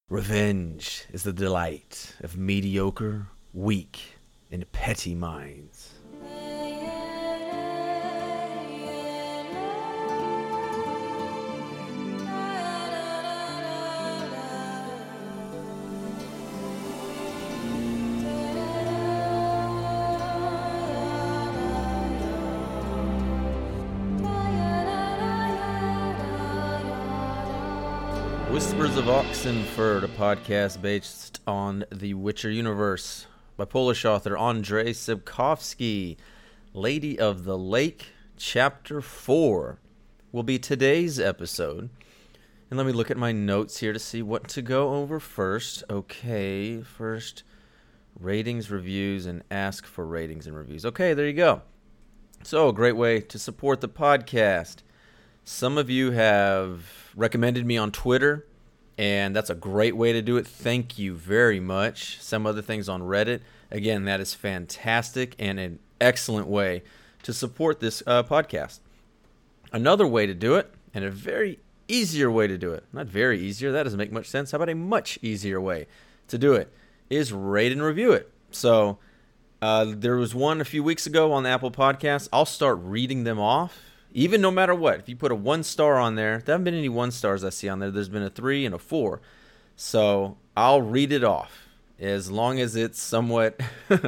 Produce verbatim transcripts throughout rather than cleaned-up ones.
Revenge is the delight of mediocre, weak, and petty minds. Whispers of Oxenford, a podcast based on the Witcher universe by Polish author Andrzej Sapkowski. Lady of the Lake, Chapter four will be today's episode. And let me look at my notes here to see what to go over first. Okay, first, ratings, reviews, and ask for ratings and reviews. Okay, there you go. So, a great way to support the podcast. Some of you have recommended me on Twitter, and that's a great way to do it. Thank you very much. Some other things on Reddit. Again, that is fantastic and an excellent way to support this uh, podcast. Another way to do it, and a very easier way to do it, not very easier, that doesn't make much sense. How about a much easier way to do it, is rate and review it. So uh, there was one a few weeks ago on the Apple Podcast. I'll start reading them off. Even no matter what, if you put a one star on there, there haven't been any one stars I see on there. There's been a three and a four. So I'll read it off as long as it's somewhat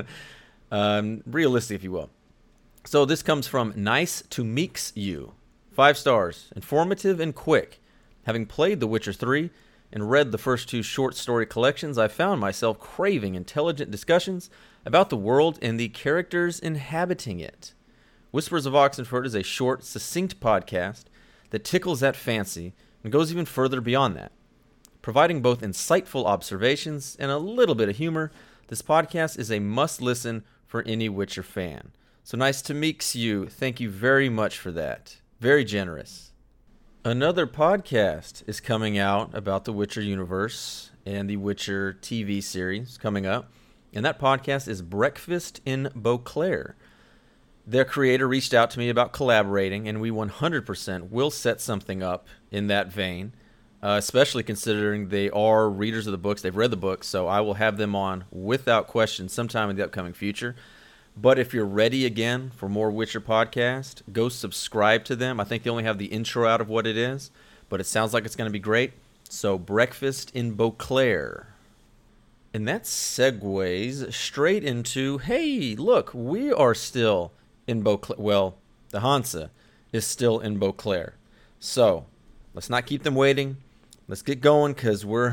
um, realistic, if you will. So this comes from Nice to Meeks You. Five stars. Informative and quick. Having played The Witcher three and read the first two short story collections, I found myself craving intelligent discussions about the world and the characters inhabiting it. Whispers of Oxenford is a short, succinct podcast that tickles that fancy and goes even further beyond that. Providing both insightful observations and a little bit of humor, this podcast is a must-listen for any Witcher fan. So nice to meet you. Thank you very much for that. Very generous. Another podcast is coming out about the Witcher universe and the Witcher T V series coming up, and that podcast is Breakfast in Beauclair. Their creator reached out to me about collaborating, and we one hundred percent will set something up in that vein, uh, especially considering they are readers of the books. They've read the books, so I will have them on without question sometime in the upcoming future. But if you're ready again for more Witcher podcast, go subscribe to them. I think they only have the intro out of what it is, but it sounds like it's going to be great. So Breakfast in Beauclair. And that segues straight into, hey, look, we are still in Beauclair. Well, the Hansa is still in Beauclair. So let's not keep them waiting. Let's get going, because we're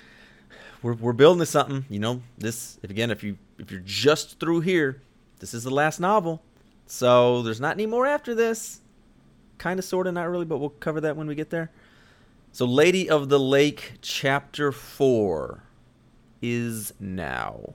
we're we're building to something. You know, this if again if you if you're just through here, this is the last novel. So there's not any more after this. Kind of, sort of, not really, but we'll cover that when we get there. So Lady of the Lake, Chapter four is now.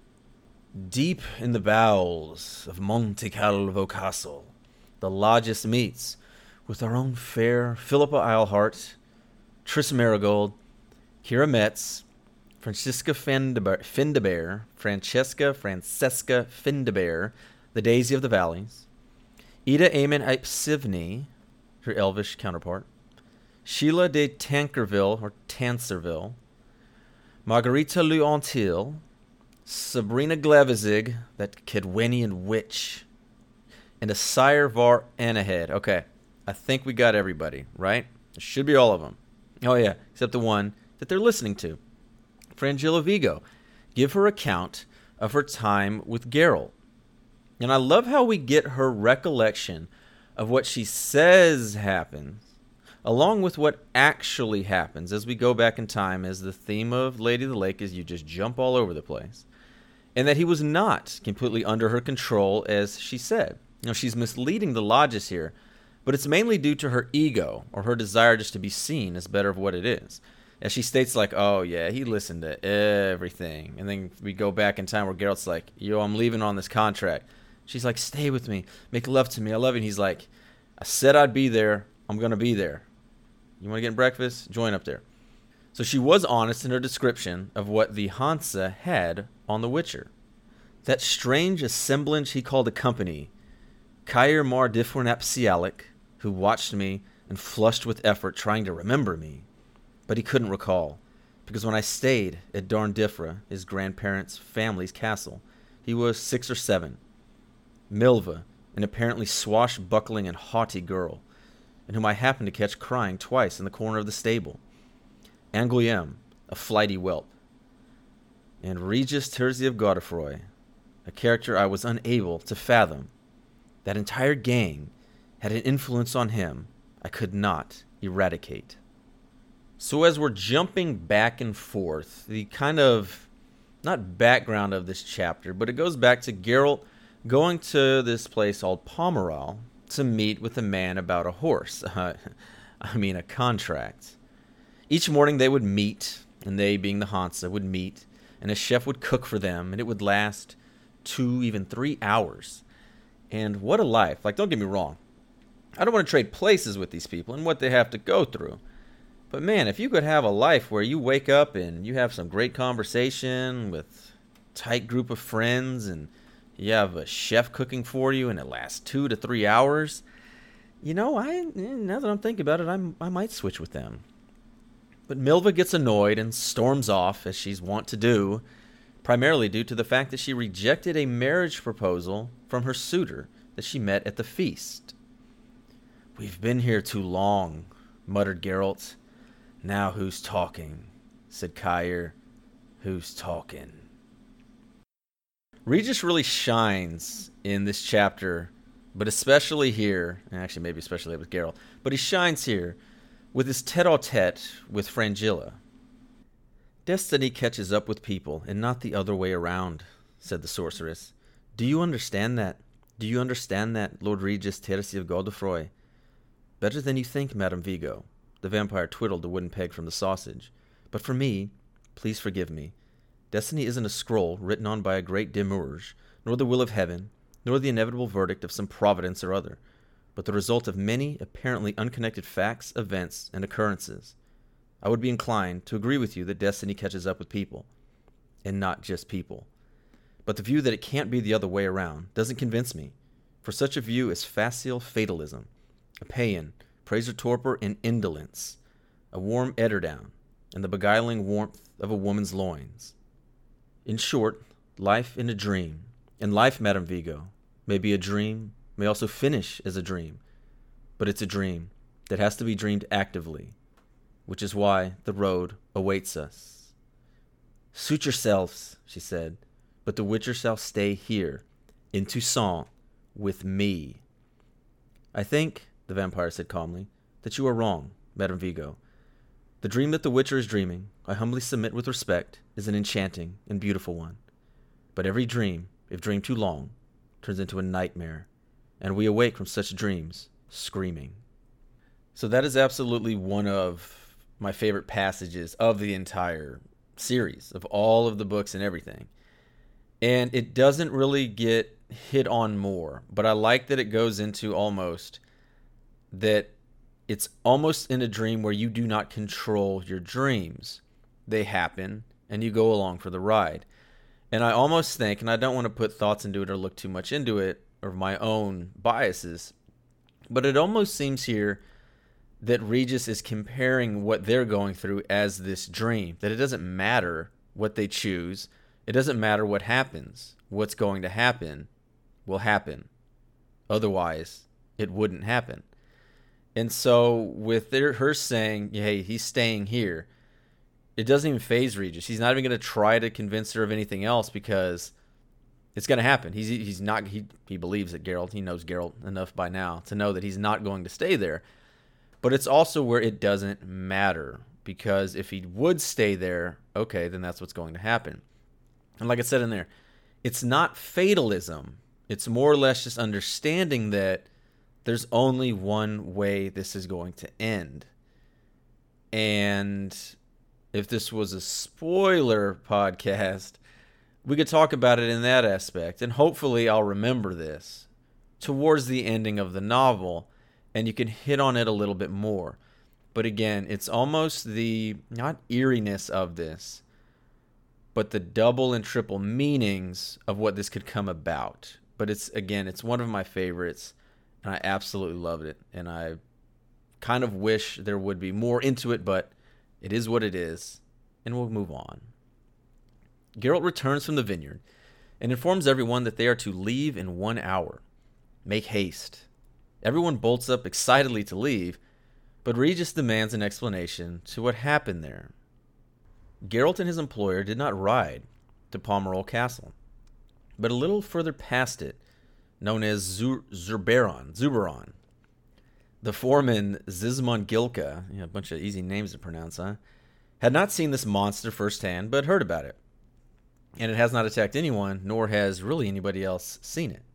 Deep in the bowels of Monte Calvo Castle, the Logis meets with our own fair Philippa Eilhart, Triss Marigold, Kira Metz, Francisca Findabair, Francesca Francesca Findabair, the Daisy of the Valleys, Ida Amen Ipsivny, her Elvish counterpart, Sheila de Tankerville, or Tanserville, Margarita Luantil, Sabrina Glevizig, that Kedwenian witch, and a Sire Var Anahead. Okay, I think we got everybody, right? It should be all of them. Oh yeah, except the one that they're listening to. Frangilla Vigo. Give her account of her time with Geralt. And I love how we get her recollection of what she says happens, along with what actually happens as we go back in time, as the theme of Lady of the Lake is you just jump all over the place. And that he was not completely under her control, as she said. You know, she's misleading the Logis here, but it's mainly due to her ego, or her desire just to be seen as better of what it is. As she states, like, oh yeah, he listened to everything. And then we go back in time where Geralt's like, yo, I'm leaving on this contract. She's like, stay with me, make love to me, I love you. And he's like, I said I'd be there, I'm going to be there. You want to get breakfast? Join up there. So she was honest in her description of what the Hansa had on The Witcher. That strange assemblage he called a company, Cair Mar Diffwernap Sialic, who watched me and flushed with effort trying to remember me. But he couldn't recall. Because when I stayed at Darndifra, his grandparents' family's castle, he was six or seven. Milva, an apparently swashbuckling and haughty girl, and whom I happened to catch crying twice in the corner of the stable. Angoulême, a flighty whelp. And Regis Terzi of Godefroy, a character I was unable to fathom. That entire gang had an influence on him I could not eradicate. So as we're jumping back and forth, the kind of, not background of this chapter, but it goes back to Geralt going to this place called Pomerol to meet with a man about a horse. Uh, I mean, a contract. Each morning they would meet, and they, being the Hansa, would meet, and a chef would cook for them, and it would last two, even three hours. And what a life. Like, don't get me wrong. I don't want to trade places with these people and what they have to go through. But man, if you could have a life where you wake up and you have some great conversation with a tight group of friends and you have a chef cooking for you and it lasts two to three hours, you know, I now that I'm thinking about it, I'm, I might switch with them. But Milva gets annoyed and storms off, as she's wont to do, primarily due to the fact that she rejected a marriage proposal from her suitor that she met at the feast. "We've been here too long," muttered Geralt. "Now who's talking?" said Caer. "Who's talking?" Regis really shines in this chapter, but especially here, actually maybe especially with Geralt, but he shines here with his tete-a-tete with Frangilla. "Destiny catches up with people, and not the other way around," said the sorceress. "Do you understand that? Do you understand that, Lord Regis Terzi of Godefroy?" "Better than you think, Madame Vigo." The vampire twiddled the wooden peg from the sausage. "But for me, please forgive me. Destiny isn't a scroll written on by a great demiurge, nor the will of heaven, nor the inevitable verdict of some providence or other, but the result of many apparently unconnected facts, events, and occurrences. I would be inclined to agree with you that destiny catches up with people, and not just people. But the view that it can't be the other way around doesn't convince me, for such a view is facile fatalism, a paean, praeser torpor, and indolence, a warm eiderdown, and the beguiling warmth of a woman's loins. In short, life in a dream, and life, Madame Vigo, may be a dream, may also finish as a dream, but it's a dream that has to be dreamed actively, which is why the road awaits us. Suit yourselves, she said, but the Witcher shall stay here, in Toussaint, with me. I think, the vampire said calmly, that you are wrong, Madame Vigo. The dream that the Witcher is dreaming, I humbly submit with respect, is an enchanting and beautiful one. But every dream, if dreamed too long, turns into a nightmare, and we awake from such dreams, screaming. So that is absolutely one of my favorite passages of the entire series, of all of the books and everything. And it doesn't really get hit on more, but I like that it goes into almost that it's almost in a dream where you do not control your dreams. They happen, and you go along for the ride. And I almost think, and I don't want to put thoughts into it or look too much into it, or my own biases, but it almost seems here that Regis is comparing what they're going through as this dream, that it doesn't matter what they choose, it doesn't matter what happens. What's going to happen will happen. Otherwise, it wouldn't happen. And so with their, her saying, hey, he's staying here, it doesn't even faze Regis. He's not even going to try to convince her of anything else because it's going to happen. He's he's not he he believes that Geralt, he knows Geralt enough by now to know that he's not going to stay there. But it's also where it doesn't matter, because if he would stay there, okay, then that's what's going to happen. And like I said in there, it's not fatalism. It's more or less just understanding that there's only one way this is going to end. And if this was a spoiler podcast, we could talk about it in that aspect. And hopefully I'll remember this towards the ending of the novel, and you can hit on it a little bit more. But again, it's almost the, not eeriness of this, but the double and triple meanings of what this could come about. But it's, again, it's one of my favorites, and I absolutely loved it. And I kind of wish there would be more into it, but it is what it is. and we'll move on. Geralt returns from the vineyard and informs everyone that they are to leave in one hour. Make haste. Everyone bolts up excitedly to leave, but Regis demands an explanation to what happened there. Geralt and his employer did not ride to Pomerol Castle, but a little further past it, known as Zur- Zurberon, Zuberon. The foreman, Zizmon Gilka, you know, a bunch of easy names to pronounce, huh? Had not seen this monster firsthand, but heard about it. And it has not attacked anyone, nor has really anybody else seen it.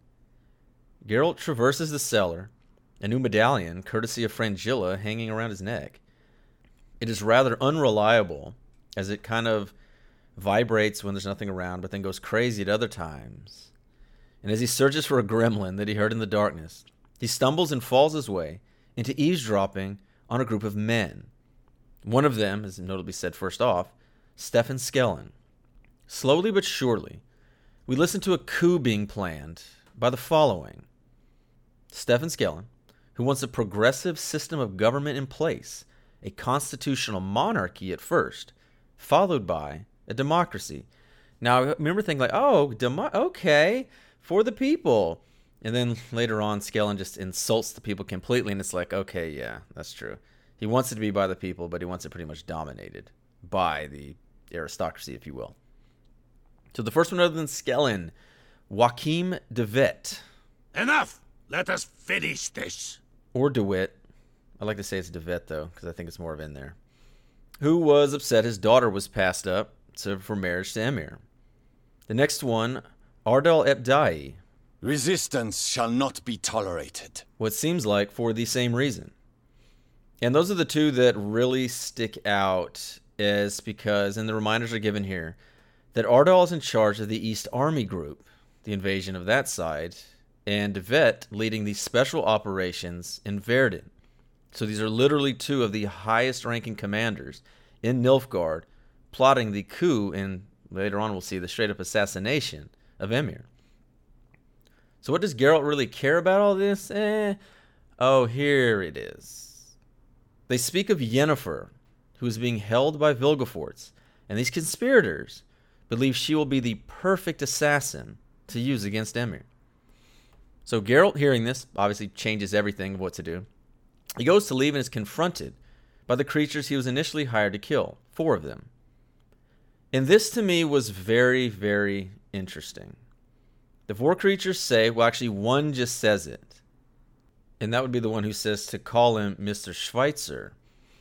Geralt traverses the cellar, a new medallion, courtesy of Frangilla, hanging around his neck. It is rather unreliable, as it kind of vibrates when there's nothing around, but then goes crazy at other times. And as he searches for a gremlin that he heard in the darkness, he stumbles and falls his way into eavesdropping on a group of men. One of them, as notably said first off, Stefan Skellen. Slowly but surely, we listen to a coup being planned by the following. Stefan Skellen, who wants a progressive system of government in place, a constitutional monarchy at first, followed by a democracy. Now, I remember thinking like, oh, demo- okay, for the people. And then later on, Skellen just insults the people completely, and it's like, okay, yeah, that's true. He wants it to be by the people, but he wants it pretty much dominated by the aristocracy, if you will. So the first one other than Skellen, Joachim de Witt. Enough! Let us finish this. Or de Witt. I like to say it's de Witt, though, because I think it's more of in there. Who was upset his daughter was passed up to, for marriage to Emir. The next one, Ardal ep Dai. Resistance shall not be tolerated. What seems like for the same reason. And those are the two that really stick out, is because, and the reminders are given here, that Ardal is in charge of the East Army Group, the invasion of that side, and de Witt leading the special operations in Verden. So these are literally two of the highest ranking commanders in Nilfgaard plotting the coup, and later on we'll see the straight up assassination of Emir. So what does Geralt really care about all this? Eh. Oh, here it is. They speak of Yennefer, who is being held by Vilgefortz, and these conspirators believe she will be the perfect assassin to use against Emir. So Geralt, hearing this, obviously changes everything of what to do. He goes to leave and is confronted by the creatures he was initially hired to kill, four of them. And this to me was very, very interesting. The four creatures say, well, actually, one just says it. And that would be the one who says to call him Mister Schweitzer.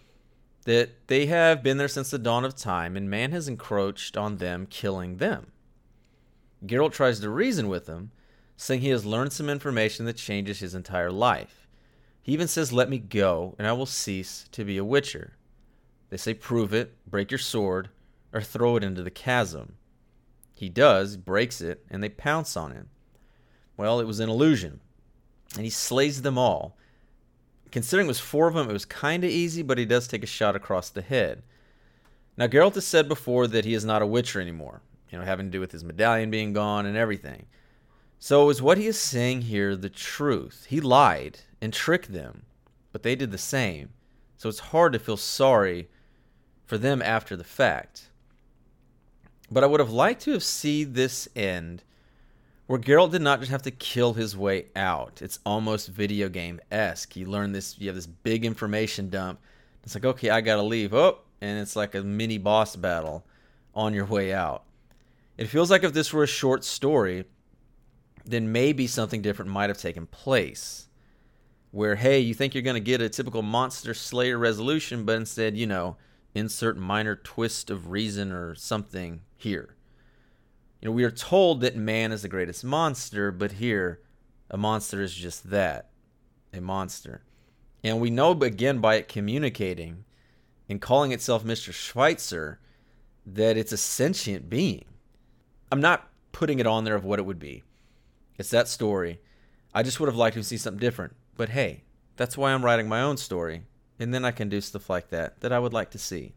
That they have been there since the dawn of time, and man has encroached on them, killing them. Geralt tries to reason with them, saying he has learned some information that changes his entire life. He even says, let me go, and I will cease to be a witcher. They say, prove it, break your sword, or throw it into the chasm. He does, breaks it, and they pounce on him. Well, it was an illusion, and he slays them all. Considering it was four of them, it was kind of easy, but he does take a shot across the head. Now, Geralt has said before that he is not a witcher anymore, you know, having to do with his medallion being gone and everything. So is what he is saying here the truth? He lied and tricked them, but they did the same. So it's hard to feel sorry for them after the fact. But I would have liked to have seen this end where Geralt did not just have to kill his way out. It's almost video game-esque. You learn this, you have this big information dump. It's like, okay, I gotta leave. Oh, and it's like a mini boss battle on your way out. It feels like if this were a short story, then maybe something different might have taken place. Where, hey, you think you're going to get a typical monster slayer resolution, but instead, you know, insert minor twist of reason or something here. You know, we are told that man is the greatest monster, but here, a monster is just that, a monster. And we know, again, by it communicating and calling itself Mister Schweitzer, that it's a sentient being. I'm not putting it on there of what it would be. It's that story. I just would have liked to see something different. But hey, that's why I'm writing my own story. And then I can do stuff like that that I would like to see.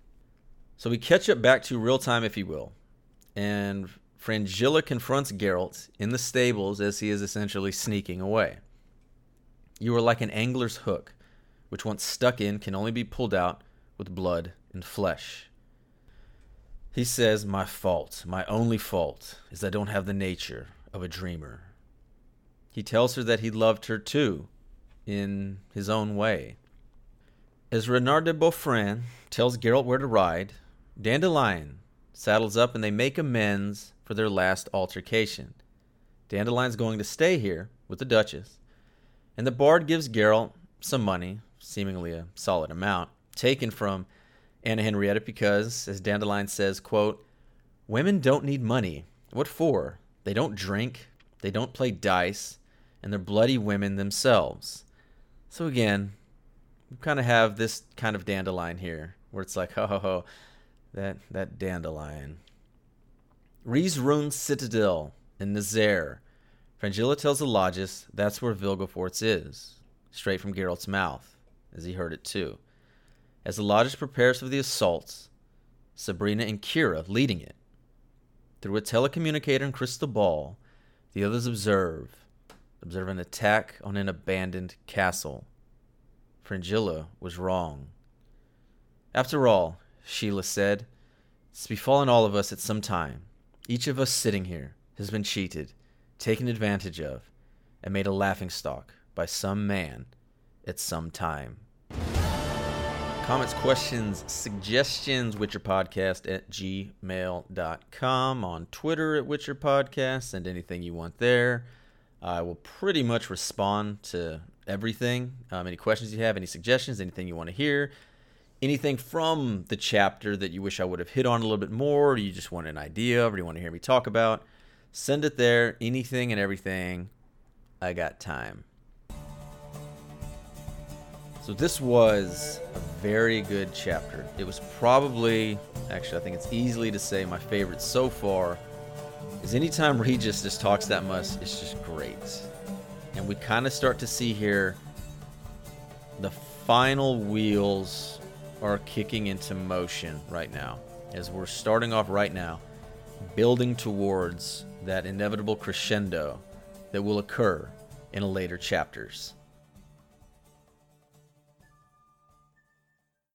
So we catch up back to real time, if you will. And Frangilla confronts Geralt in the stables as he is essentially sneaking away. You are like an angler's hook, which once stuck in can only be pulled out with blood and flesh. He says, "My fault, my only fault, is I don't have the nature of a dreamer." He tells her that he loved her too, in his own way. As Renard de Beaufrand tells Geralt where to ride, Dandelion saddles up and they make amends for their last altercation. Dandelion's going to stay here with the Duchess, and the Bard gives Geralt some money, seemingly a solid amount, taken from Anna Henrietta because, as Dandelion says, quote, "Women don't need money. What for? They don't drink, they don't play dice, and they're bloody women themselves." So again, we kind of have this kind of Dandelion here, where it's like, ho ho ho, that, that Dandelion. Rhys-Rune Citadel in Nazaire. Fringilla tells Elagius that's where Vilgefortz is, straight from Geralt's mouth, as he heard it too. As Elagius prepares for the assault, Sabrina and Kira leading it. Through a telecommunicator and crystal ball, the others observe, observe an attack on an abandoned castle. Fringilla was wrong. "After all," Sheila said, "it's befallen all of us at some time. Each of us sitting here has been cheated, taken advantage of, and made a laughingstock by some man at some time." Comments, questions, suggestions, witcherpodcast at gmail dot com. On Twitter at witcherpodcast. Send anything you want there. I will pretty much respond to everything. Um, any questions you have, any suggestions, anything you want to hear, anything from the chapter that you wish I would have hit on a little bit more, or you just want an idea, or you want to hear me talk about, send it there. Anything and everything. I got time. So this was a very good chapter. It was probably, actually I think it's easily to say my favorite so far, is anytime Regis just talks that much, it's just great. And we kind of start to see here the final wheels are kicking into motion right now, as we're starting off right now, building towards that inevitable crescendo that will occur in later chapters.